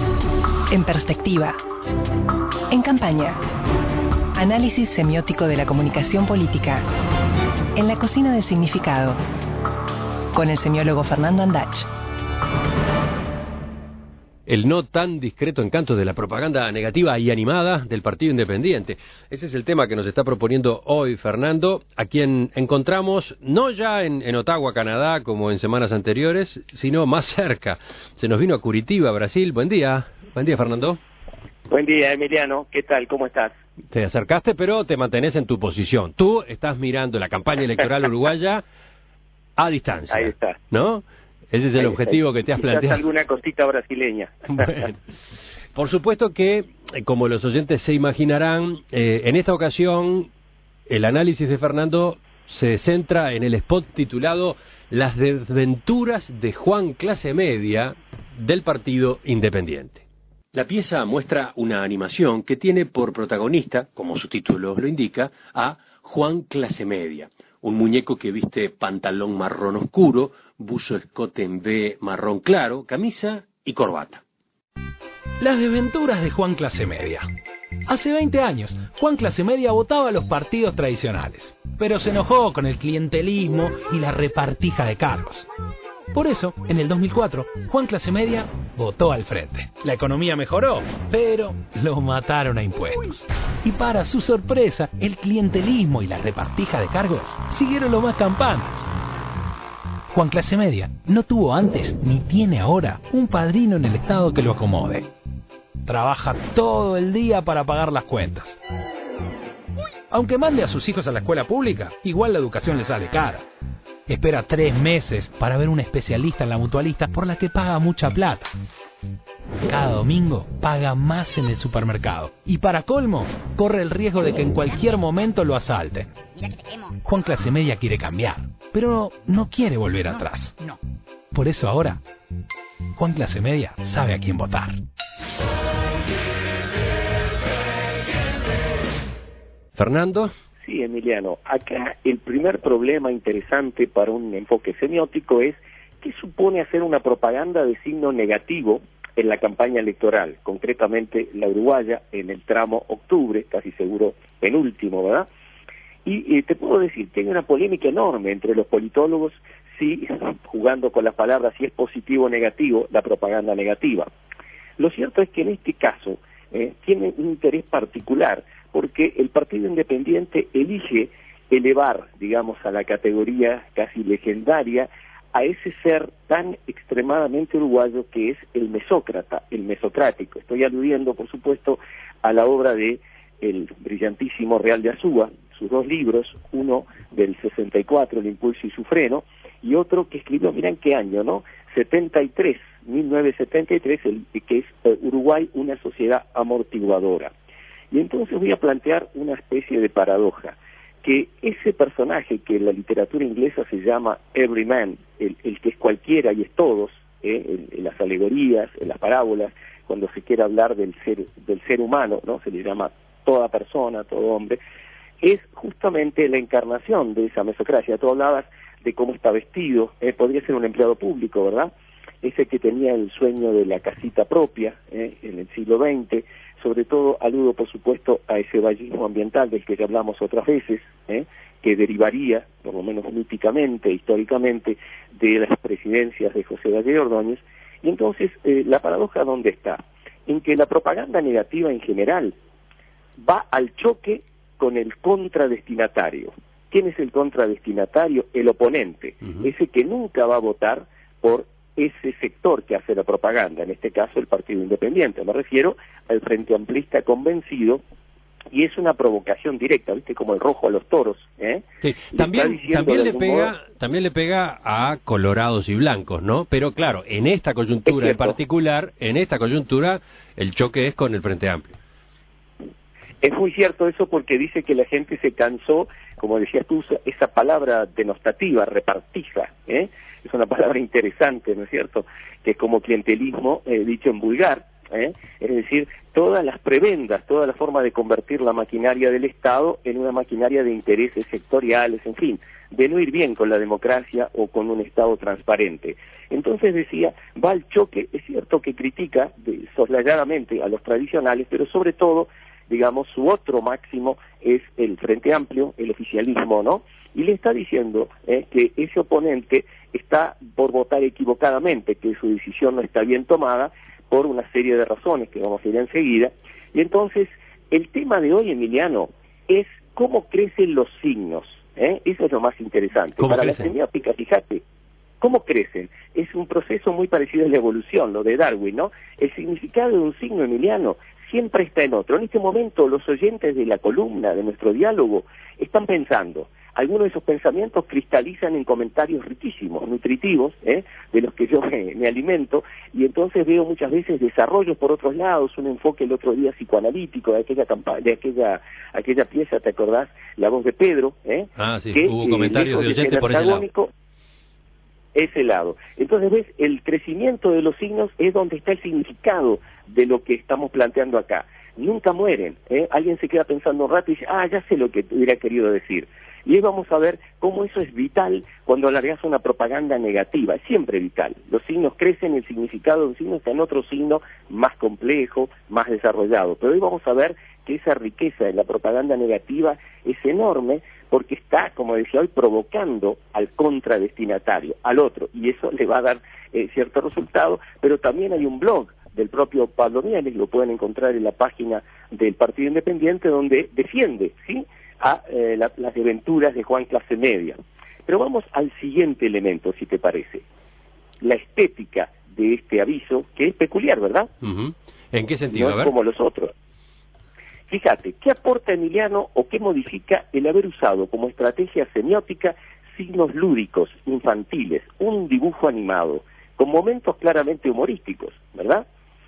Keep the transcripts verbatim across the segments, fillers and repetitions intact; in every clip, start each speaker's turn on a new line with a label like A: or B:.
A: En perspectiva. En campaña. Análisis semiótico de la comunicación política. En la cocina del significado. Con el semiólogo Fernando Andach.
B: El no tan discreto encanto de la propaganda negativa y animada del Partido Independiente. Ese es el tema que nos está proponiendo hoy Fernando, a quien encontramos no ya en, en Ottawa, Canadá, como en semanas anteriores, sino más cerca. Se nos vino a Curitiba, Brasil. Buen día. Buen día, Fernando.
C: Buen día, Emiliano. ¿Qué tal? ¿Cómo estás?
B: Te acercaste, pero te mantenés en tu posición. Tú estás mirando la campaña electoral uruguaya a distancia.
C: Ahí está.
B: ¿No? Ese es el objetivo que te has
C: Quizás
B: planteado.
C: Alguna cosita brasileña.
B: Bueno, por supuesto que, como los oyentes se imaginarán, eh, en esta ocasión el análisis de Fernando se centra en el spot titulado Las desventuras de Juan Clase Media del Partido Independiente. La pieza muestra una animación que tiene por protagonista, como su título lo indica, a Juan Clase Media, un muñeco que viste pantalón marrón oscuro, buzo escote en V marrón claro, camisa y corbata.
D: Las desventuras de Juan Clase Media. Hace veinte años, Juan Clase Media votaba a los partidos tradicionales, pero se enojó con el clientelismo y la repartija de cargos. Por eso, en el dos mil cuatro, Juan Clase Media votó al frente. La economía mejoró, pero lo mataron a impuestos. Y para su sorpresa, el clientelismo y la repartija de cargos siguieron lo más campantes. Juan Clase Media no tuvo antes, ni tiene ahora, un padrino en el Estado que lo acomode. Trabaja todo el día para pagar las cuentas. Aunque mande a sus hijos a la escuela pública, igual la educación le sale cara. Espera tres meses para ver un especialista en la mutualista por la que paga mucha plata. Cada domingo paga más en el supermercado. Y para colmo, corre el riesgo de que en cualquier momento lo asalten. Juan Clase Media quiere cambiar, pero no quiere volver atrás. Por eso ahora, Juan Clase Media sabe a quién votar.
B: Fernando.
C: Sí, Emiliano. Acá el primer problema interesante para un enfoque semiótico es qué supone hacer una propaganda de signo negativo en la campaña electoral, concretamente la uruguaya en el tramo octubre, casi seguro penúltimo, ¿verdad? Y eh, te puedo decir que hay una polémica enorme entre los politólogos, si, jugando con las palabras, si es positivo o negativo la propaganda negativa. Lo cierto es que en este caso eh, tiene un interés particular, porque el Partido Independiente elige elevar, digamos, a la categoría casi legendaria a ese ser tan extremadamente uruguayo que es el mesócrata, el mesocrático. Estoy aludiendo, por supuesto, a la obra de el brillantísimo Real de Azúa, sus dos libros, uno del sesenta y cuatro, El impulso y su freno, y otro que escribió, mirá en qué año, ¿no? setenta y tres, mil novecientos setenta y tres, el, que es eh, Uruguay, una sociedad amortiguadora. Y entonces voy a plantear una especie de paradoja, que ese personaje que en la literatura inglesa se llama everyman, el, el que es cualquiera y es todos, ¿eh? en, en las alegorías, en las parábolas, cuando se quiere hablar del ser, del ser humano, ¿no? Se le llama toda persona, todo hombre, es justamente la encarnación de esa mesocracia. Tú hablabas de cómo está vestido, ¿eh? Podría ser un empleado público, ¿verdad? Ese que tenía el sueño de la casita propia, ¿eh? en el siglo veinte, sobre todo aludo, por supuesto, a ese vallismo ambiental del que ya hablamos otras veces, ¿eh? que derivaría, por lo menos míticamente, históricamente, de las presidencias de José Valle de Ordóñez. Y entonces, eh, ¿la paradoja dónde está? En que la propaganda negativa en general va al choque con el contradestinatario. ¿Quién es el contradestinatario? El oponente, uh-huh. ese que nunca va a votar por ese sector que hace la propaganda, en este caso el Partido Independiente. Me refiero al Frente Amplista convencido, y es una provocación directa, ¿viste? Como el rojo a los toros, ¿eh?
B: Sí. También, también le pega, modo... también le pega a colorados y blancos, ¿no? Pero claro, en esta coyuntura en particular, en esta coyuntura, el choque es con el Frente Amplio.
C: Es muy cierto eso, porque dice que la gente se cansó, como decías tú, esa palabra denostativa, repartija, ¿eh? Es una palabra interesante, ¿no es cierto? Que es como clientelismo, eh, dicho en vulgar, ¿eh? Es decir, todas las prebendas, toda la forma de convertir la maquinaria del Estado en una maquinaria de intereses sectoriales, en fin, de no ir bien con la democracia o con un Estado transparente. Entonces decía, va al choque, es cierto que critica de, soslayadamente a los tradicionales, pero sobre todo, digamos, su otro máximo es el Frente Amplio, el oficialismo, ¿no? Y le está diciendo eh, que ese oponente está por votar equivocadamente, que su decisión no está bien tomada por una serie de razones que vamos a ir enseguida. Y entonces, el tema de hoy, Emiliano, es cómo crecen los signos, ¿eh? Eso es lo más interesante.
B: ¿Cómo
C: Para
B: crecen?
C: la semiótica, fíjate, ¿cómo crecen? Es un proceso muy parecido a la evolución, lo de Darwin, ¿no? El significado de un signo, Emiliano, siempre está en otro. En este momento, los oyentes de la columna, de nuestro diálogo, están pensando. Algunos de esos pensamientos cristalizan en comentarios riquísimos, nutritivos, ¿eh? de los que yo me, me alimento, y entonces veo muchas veces desarrollos por otros lados, un enfoque el otro día psicoanalítico de aquella campa de aquella aquella pieza, ¿te acordás? La voz de Pedro, ¿eh?
B: Ah, sí,
C: que,
B: hubo comentarios
C: eh,
B: de oyentes por ese lado.
C: Ese lado. Entonces, ves, el crecimiento de los signos es donde está el significado de lo que estamos planteando acá. Nunca mueren, ¿eh? Alguien se queda pensando un rato y dice, ah, ya sé lo que hubiera querido decir. Y hoy vamos a ver cómo eso es vital cuando alargas una propaganda negativa, es siempre vital. Los signos crecen, el significado de un signo está en otro signo más complejo, más desarrollado. Pero hoy vamos a ver que esa riqueza de la propaganda negativa es enorme porque está, como decía hoy, provocando al contradestinatario, al otro, y eso le va a dar eh, cierto resultado, pero también hay un blog del propio Pablo Mieres, lo pueden encontrar en la página del Partido Independiente, donde defiende, ¿sí?, a eh, la, las desventuras de Juan Clase Media. Pero vamos al siguiente elemento, si te parece. La estética de este aviso, que es peculiar, ¿verdad?
B: Uh-huh. ¿En qué sentido?
C: No
B: a ver.
C: es como los otros. Fíjate, ¿qué aporta Emiliano o qué modifica el haber usado como estrategia semiótica signos lúdicos, infantiles, un dibujo animado, con momentos claramente humorísticos, ¿verdad?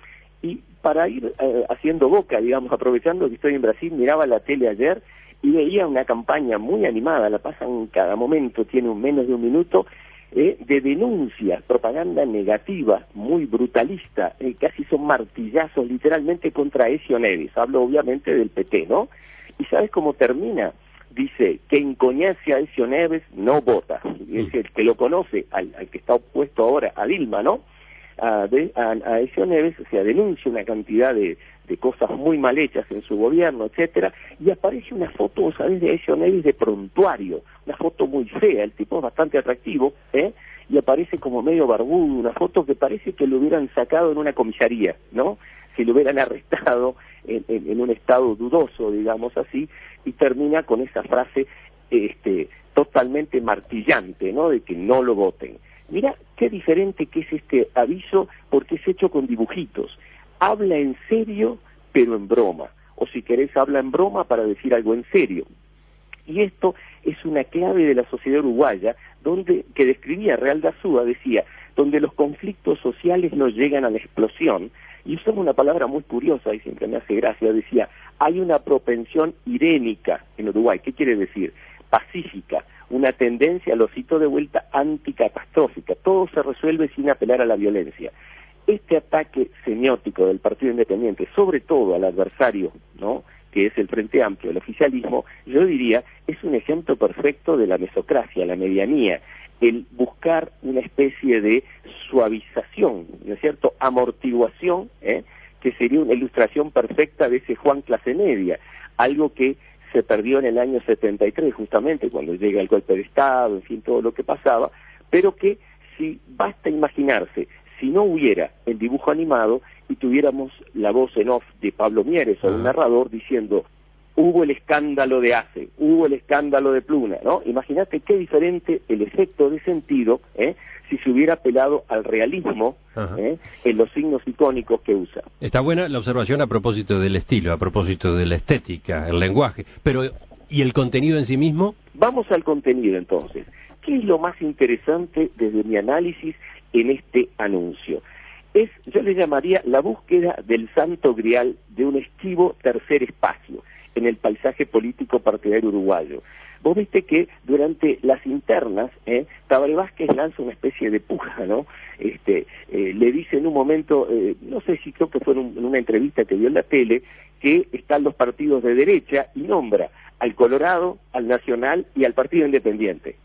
C: Y para ir eh, haciendo boca, digamos, aprovechando que estoy en Brasil, miraba la tele ayer y veía una campaña muy animada, la pasan cada momento, tiene un menos de un minuto, eh, de denuncia, propaganda negativa, muy brutalista, eh, casi son martillazos literalmente contra Ezio Neves, hablo obviamente del P T, ¿no? ¿Y sabes cómo termina? Dice, que encoñece a Ezio Neves no vota, y es el que lo conoce, al, al que está opuesto ahora a Dilma, ¿no? A, de, a, a Ezio Neves, o sea, denuncia una cantidad de, de cosas muy mal hechas en su gobierno, etcétera, y aparece una foto, ¿sabes?, de Ezio Neves de prontuario, una foto muy fea, el tipo es bastante atractivo, ¿eh?, y aparece como medio barbudo, una foto que parece que lo hubieran sacado en una comisaría, ¿no?, si lo hubieran arrestado en, en, en un estado dudoso, digamos así, y termina con esa frase este, totalmente martillante, ¿no?, de que no lo voten. Mira qué diferente que es este aviso, porque es hecho con dibujitos. Habla en serio, pero en broma. O si querés, habla en broma para decir algo en serio. Y esto es una clave de la sociedad uruguaya, donde que describía Real da Súa, decía, donde los conflictos sociales no llegan a la explosión. Y usamos una palabra muy curiosa, y siempre me hace gracia, decía, hay una propensión irénica en Uruguay. ¿Qué quiere decir? Pacífica, una tendencia, lo cito de vuelta, anticatastrófica. Todo se resuelve sin apelar a la violencia. Este ataque semiótico del Partido Independiente, sobre todo al adversario, ¿no?, que es el Frente Amplio, el oficialismo, yo diría, es un ejemplo perfecto de la mesocracia, la medianía, el buscar una especie de suavización, ¿no es cierto?, amortiguación, ¿eh?, que sería una ilustración perfecta de ese Juan Clase Media, algo que se perdió en el año setenta y tres, justamente, cuando llega el golpe de Estado, en fin, todo lo que pasaba, pero que si basta imaginarse, si no hubiera el dibujo animado y tuviéramos la voz en off de Pablo Mieres o un narrador diciendo, hubo el escándalo de ACE, hubo el escándalo de Pluna, ¿no? Imagínate qué diferente el efecto de sentido, ¿eh?, si se hubiera apelado al realismo, ¿eh?, en los signos icónicos que usa.
B: Está buena la observación a propósito del estilo, a propósito de la estética, el lenguaje, pero ¿y el contenido en sí mismo?
C: Vamos al contenido entonces. ¿Qué es lo más interesante desde mi análisis en este anuncio? Es, yo le llamaría la búsqueda del santo grial de un esquivo tercer espacio en el paisaje político partidario uruguayo. Vos viste que durante las internas, eh, Tabaré Vázquez lanza una especie de puja, ¿no? Este, eh, le dice en un momento, eh, no sé si creo que fue en, un, en una entrevista que dio en la tele, que están los partidos de derecha y nombra al Colorado, al Nacional y al Partido Independiente.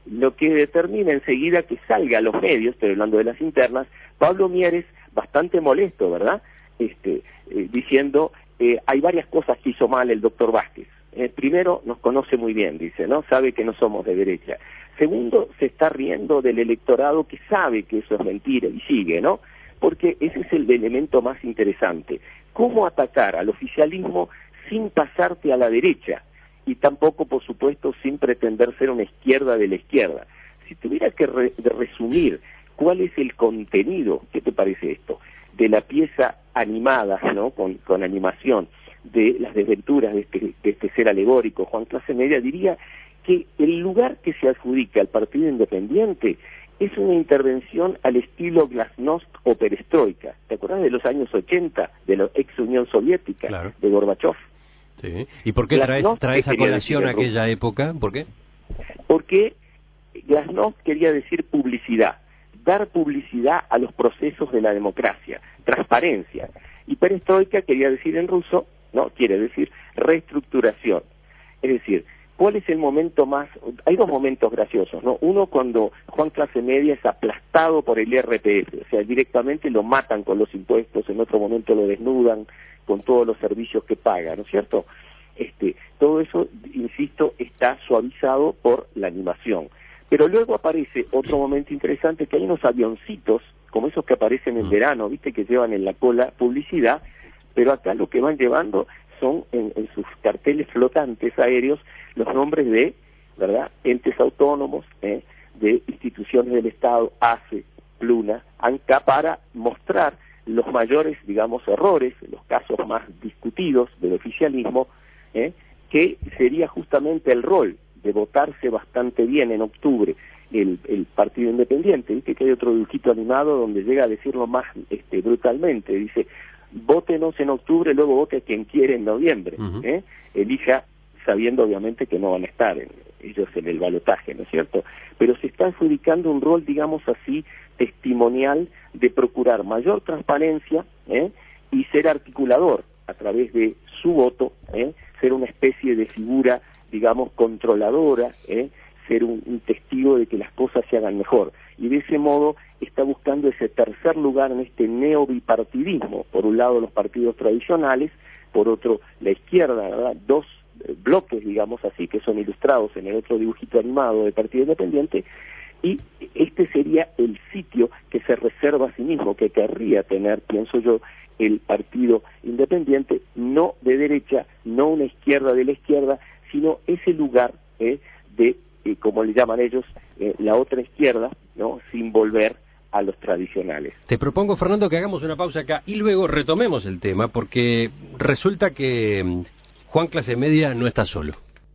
C: lo que determina enseguida que salga a los medios, estoy hablando de las internas, Pablo Mieres, bastante molesto, ¿verdad?, este, eh, diciendo, eh, hay varias cosas que hizo mal el doctor Vázquez. Eh, primero, nos conoce muy bien, dice, ¿no? Sabe que no somos de derecha. Segundo, se está riendo del electorado que sabe que eso es mentira y sigue, ¿no? Porque ese es el elemento más interesante. ¿Cómo atacar al oficialismo sin pasarte a la derecha? Y tampoco, por supuesto, sin pretender ser una izquierda de la izquierda. Si tuviera que re resumir cuál es el contenido, ¿qué te parece esto?, de la pieza animada, ¿no?, con, con animación, de las desventuras de este, de este ser alegórico, Juan Clase Media, diría que el lugar que se adjudica al Partido Independiente es una intervención al estilo glasnost o perestroika. ¿Te acuerdas de los años ochenta, de la ex Unión Soviética,
B: claro,
C: de Gorbachev?
B: Sí. ¿Y por qué traes, traes a colación aquella época? ¿Por qué?
C: Porque glasnost quería decir publicidad, dar publicidad a los procesos de la democracia, transparencia. Y perestroika quería decir en ruso, no, quiere decir reestructuración. Es decir, ¿cuál es el momento más? Hay dos momentos graciosos, ¿no? Uno, cuando Juan Clase Media es aplastado por el I R P F, o sea, directamente lo matan con los impuestos, en otro momento lo desnudan con todos los servicios que paga, ¿no es cierto? Este, todo eso, insisto, está suavizado por la animación. Pero luego aparece otro momento interesante, que hay unos avioncitos, como esos que aparecen en verano, viste, que llevan en la cola publicidad, pero acá lo que van llevando son en, en sus carteles flotantes aéreos los nombres de, ¿verdad?, entes autónomos, ¿eh?, de instituciones del Estado, ACE, Pluna, ANCA, para mostrar los mayores, digamos, errores, los casos más discutidos del oficialismo, ¿eh?, que sería justamente el rol de votarse bastante bien en octubre el, el Partido Independiente. Viste que hay otro dibujito animado donde llega a decirlo más este, brutalmente, dice, vótenos en octubre, luego vote a quien quiere en noviembre, uh-huh. ¿eh? Elija, sabiendo obviamente que no van a estar en, ellos en el balotaje, ¿no es cierto? Pero se está adjudicando un rol, digamos así, testimonial de procurar mayor transparencia, ¿eh?, y ser articulador a través de su voto, ¿eh?, ser una especie de figura, digamos, controladora, ¿eh?, ser un, un testigo de que las cosas se hagan mejor. Y de ese modo está buscando ese tercer lugar en este neobipartidismo. Por un lado los partidos tradicionales, por otro la izquierda, ¿verdad?, dos eh, bloques, digamos así, que son ilustrados en el otro dibujito animado del Partido Independiente, y este sería el sitio que se reserva a sí mismo, que querría tener, pienso yo, el Partido Independiente, no de derecha, no una izquierda de la izquierda, sino ese lugar eh, de, eh, como le llaman ellos, eh, la otra izquierda, ¿no?, sin volver a los tradicionales.
B: Te propongo, Fernando, que hagamos una pausa acá y luego retomemos el tema, porque resulta que Juan Clase Media no está solo.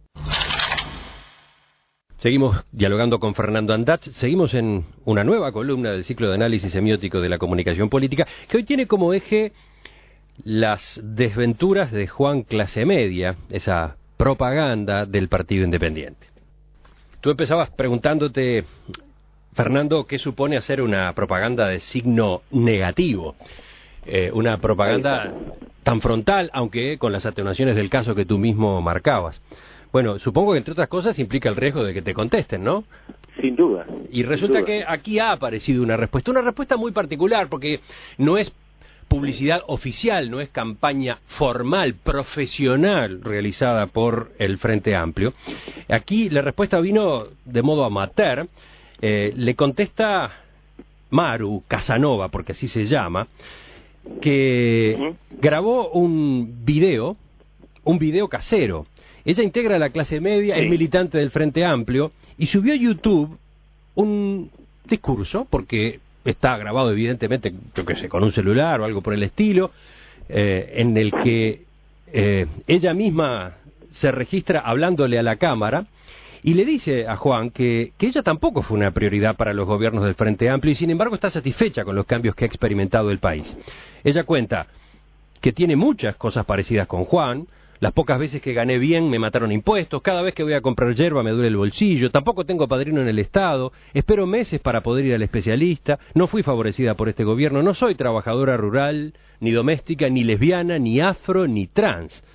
B: Seguimos dialogando con Fernando Andach, seguimos en una nueva columna del ciclo de análisis semiótico de la comunicación política, que hoy tiene como eje las desventuras de Juan Clase Media, esa propaganda del Partido Independiente. Tú empezabas preguntándote, Fernando, ¿qué supone hacer una propaganda de signo negativo? Eh, una propaganda tan frontal, aunque con las atenuaciones del caso que tú mismo marcabas. Bueno, supongo que entre otras cosas implica el riesgo de que te contesten, ¿no?
C: Sin duda.
B: Y resulta
C: duda.
B: que aquí ha aparecido una respuesta, una respuesta muy particular, porque no es publicidad oficial, no es campaña formal, profesional, realizada por el Frente Amplio. Aquí la respuesta vino de modo amateur, eh, le contesta Maru Casanova, porque así se llama, que uh-huh. grabó un video, un video casero. Ella integra la clase media, sí. es militante del Frente Amplio y subió a YouTube un discurso, porque está grabado evidentemente, yo qué sé, con un celular o algo por el estilo, eh, en el que eh, ella misma se registra hablándole a la cámara y le dice a Juan que, que ella tampoco fue una prioridad para los gobiernos del Frente Amplio y sin embargo está satisfecha con los cambios que ha experimentado el país. Ella cuenta que tiene muchas cosas parecidas con Juan. Las pocas veces que gané bien me mataron impuestos, cada vez que voy a comprar yerba me duele el bolsillo, tampoco tengo padrino en el Estado, espero meses para poder ir al especialista, no fui favorecida por este gobierno, no soy trabajadora rural, ni doméstica, ni lesbiana, ni afro, ni trans.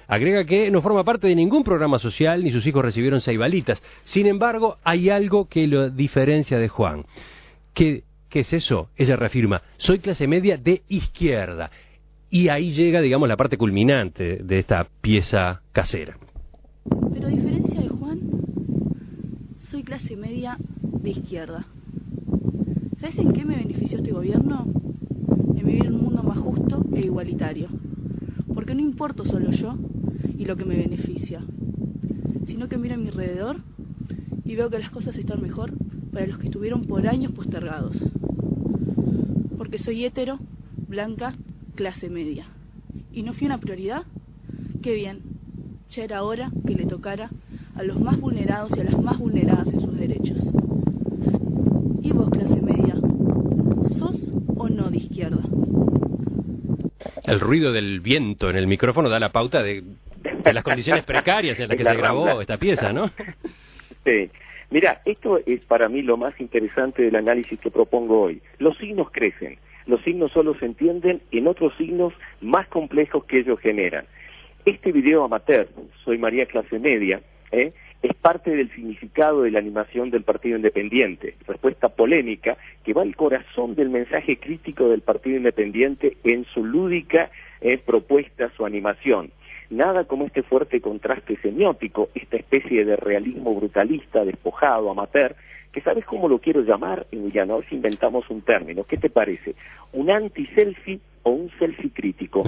B: Agrega que no forma parte de ningún programa social ni sus hijos recibieron ceibalitas. Sin embargo, hay algo que lo diferencia de Juan. ¿Qué, qué es eso? Ella reafirma, soy clase media de izquierda. Y ahí llega, digamos, la parte culminante de esta pieza casera.
E: Pero a diferencia de Juan, soy clase media de izquierda. ¿Sabes en qué me benefició este gobierno? En vivir en un mundo más justo e igualitario. Porque no importo solo yo y lo que me beneficia, sino que miro a mi alrededor y veo que las cosas están mejor para los que estuvieron por años postergados. Porque soy hétero, blanca, clase media. ¿Y no fui una prioridad? ¡Qué bien! Ya era hora que le tocara a los más vulnerados y a las más vulneradas en sus derechos. ¿Y vos, clase media, sos o no de izquierda?
B: El ruido del viento en el micrófono da la pauta de, de las condiciones precarias en las que se grabó esta pieza, ¿no?
C: Sí. Mira, esto es para mí lo más interesante del análisis que propongo hoy. Los signos crecen. Los signos solo se entienden en otros signos más complejos que ellos generan. Este video amateur, Soy María Clase Media, ¿eh? es parte del significado de la animación del Partido Independiente, respuesta polémica que va al corazón del mensaje crítico del Partido Independiente en su lúdica eh, propuesta, su animación. Nada como este fuerte contraste semiótico, esta especie de realismo brutalista, despojado, amateur, que ¿sabes cómo lo quiero llamar, Emiliano? A ver si inventamos un término. ¿Qué te parece? ¿Un anti-selfie o un selfie crítico?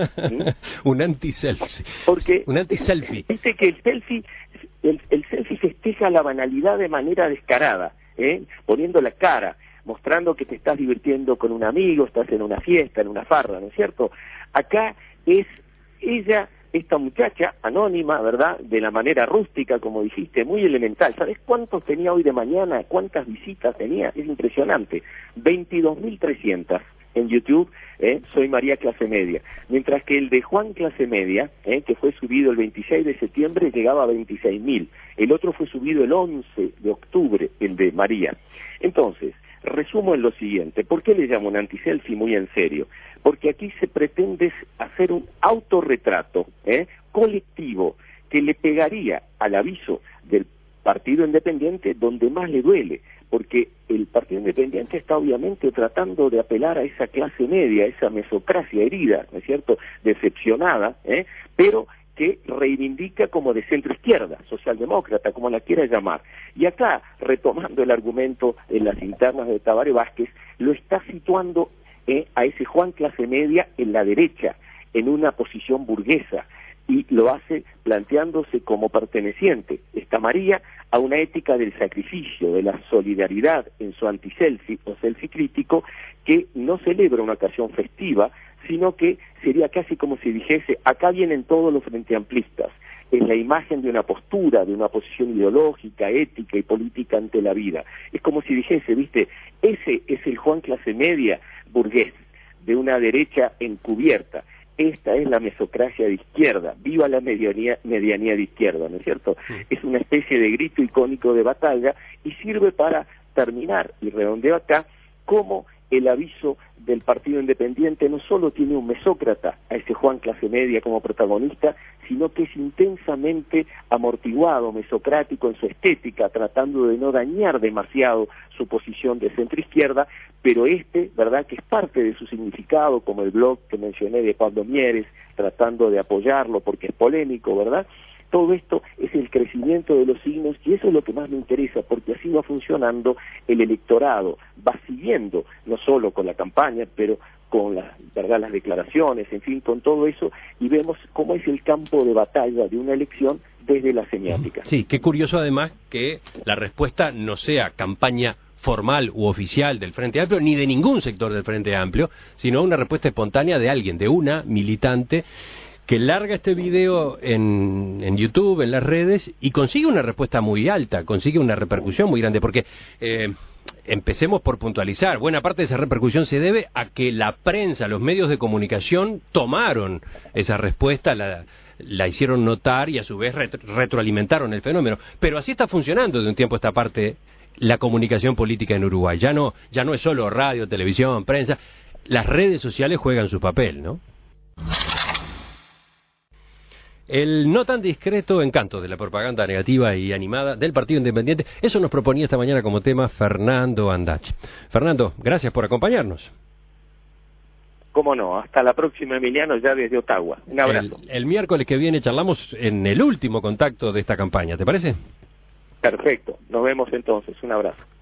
C: ¿Mm?
B: Un anti-selfie.
C: Porque,
B: un anti-selfie.
C: Dice que el selfie, el, el selfie festeja la banalidad de manera descarada, ¿eh? poniendo la cara, mostrando que te estás divirtiendo con un amigo, estás en una fiesta, en una farra, ¿no es cierto? Acá es ella, esta muchacha anónima, ¿verdad?, de la manera rústica, como dijiste, muy elemental. ¿Sabes cuántos tenía hoy de mañana? ¿Cuántas visitas tenía? Es impresionante. veintidós mil trescientas en YouTube, ¿eh? Soy María Clase Media. Mientras que el de Juan Clase Media, ¿eh? que fue subido el veintiséis de septiembre, llegaba a veintiséis mil. El otro fue subido el once de octubre, el de María. Entonces, resumo en lo siguiente. ¿Por qué le llamo un anti-selfie muy en serio? Porque aquí se pretende hacer un autorretrato ¿eh? colectivo que le pegaría al aviso del Partido Independiente donde más le duele, porque el Partido Independiente está obviamente tratando de apelar a esa clase media, a esa mesocracia herida, ¿no es cierto?, decepcionada, ¿eh? pero que reivindica como de centro izquierda, socialdemócrata, como la quiera llamar. Y acá, retomando el argumento en las internas de Tabaré Vázquez, lo está situando eh, a ese Juan clase media en la derecha, en una posición burguesa, y lo hace planteándose como perteneciente, esta María, a una ética del sacrificio, de la solidaridad en su anti-selfie o selfie crítico, que no celebra una ocasión festiva, sino que sería casi como si dijese, acá vienen todos los frenteamplistas, es la imagen de una postura, de una posición ideológica, ética y política ante la vida. Es como si dijese, viste, ese es el Juan clase media burgués, de una derecha encubierta. Esta es la mesocracia de izquierda, viva la medianía, medianía de izquierda, ¿no es cierto? Sí. Es una especie de grito icónico de batalla y sirve para terminar, y redondeo acá, como el aviso del Partido Independiente no solo tiene un mesócrata, a ese Juan clase media como protagonista, sino que es intensamente amortiguado, mesocrático en su estética, tratando de no dañar demasiado su posición de centro-izquierda, pero este, ¿verdad?, que es parte de su significado, como el blog que mencioné de Pablo Mieres, tratando de apoyarlo porque es polémico, ¿verdad? Todo esto es el crecimiento de los signos y eso es lo que más me interesa, porque así va funcionando el electorado, va siguiendo, no solo con la campaña, pero con las, ¿verdad?, las declaraciones, en fin, con todo eso, y vemos cómo es el campo de batalla de una elección desde la semiótica.
B: Sí, qué curioso además que la respuesta no sea campaña formal u oficial del Frente Amplio, ni de ningún sector del Frente Amplio, sino una respuesta espontánea de alguien, de una militante, que larga este video en, en YouTube, en las redes, y consigue una respuesta muy alta, consigue una repercusión muy grande, porque eh, empecemos por puntualizar, buena parte de esa repercusión se debe a que la prensa, los medios de comunicación tomaron esa respuesta, la, la hicieron notar y a su vez retro, retroalimentaron el fenómeno, pero así está funcionando de un tiempo a esta parte la comunicación política en Uruguay, ya no, ya no es solo radio, televisión, prensa, las redes sociales juegan su papel, ¿no? el no tan discreto encanto de la propaganda negativa y animada del Partido Independiente. Eso nos proponía esta mañana como tema Fernando Andach. Fernando, gracias por acompañarnos.
C: Cómo no, hasta la próxima, Emiliano, ya desde Ottawa. Un abrazo.
B: El, el miércoles que viene charlamos en el último contacto de esta campaña, ¿te parece?
C: Perfecto, nos vemos entonces, un abrazo.